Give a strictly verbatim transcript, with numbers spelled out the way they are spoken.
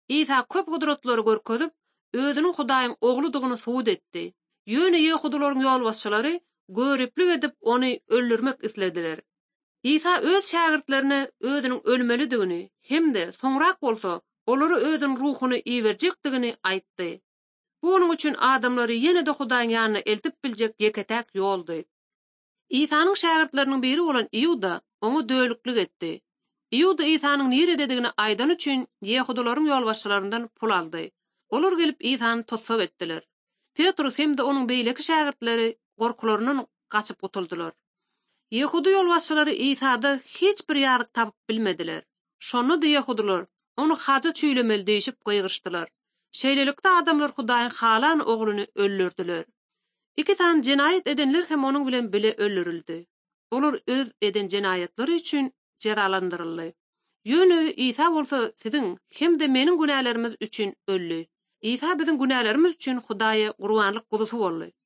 İsa köp gudratlary görkezip, özüniň Hudaýyň ogludygyny suwut etdi. Ýöne ýehudilaryň ýolbaşçylary göreplik edip ony öldürmek islediler. İsa öz şagirdlerine özüniň ölmelidigini hemde soňrak bolsa olary özüniň ruhuny iýerjekdigini aýtdy. Bu onuň üçin adamlary ýene-de Hudaýyň ýanyna eltip biljek ýeketäk ýoldy. İsa'nyň şagirdleriniň biri bolan Iuda oňa döwlüklik etdi. Iuda İsa'nyň nire dedigini aýdan üçin ýehudilaryň ýolbaşçylaryndan pul aldy. Olar gelip İsa'ny totsap etdiler. Petrus hemde onuň beýleki şagirdleri gorkularyndan gaçyp gutuldylar. Ýehudi ýolbaşçylary İsa'da hiç bir ýardyk tapyp bilmediler. Şonu da ýehudiler onu haja çüýlemeli diýişip goýgyşdylar. Şeýlelikde adamlar Hudaýyň halan ogluny öldürdiler. İki tan jinayet edenler hem onuň bilen bile öldürildi. Olar öz eden jinayetleri üçin jazalandyryldy. Ýöne İsa bolsa siziň hem de meniň günahlarymyz üçin öldü. İsa biziň günahlarymyz üçin Hudaýa gurbanlyk gudusu boldy.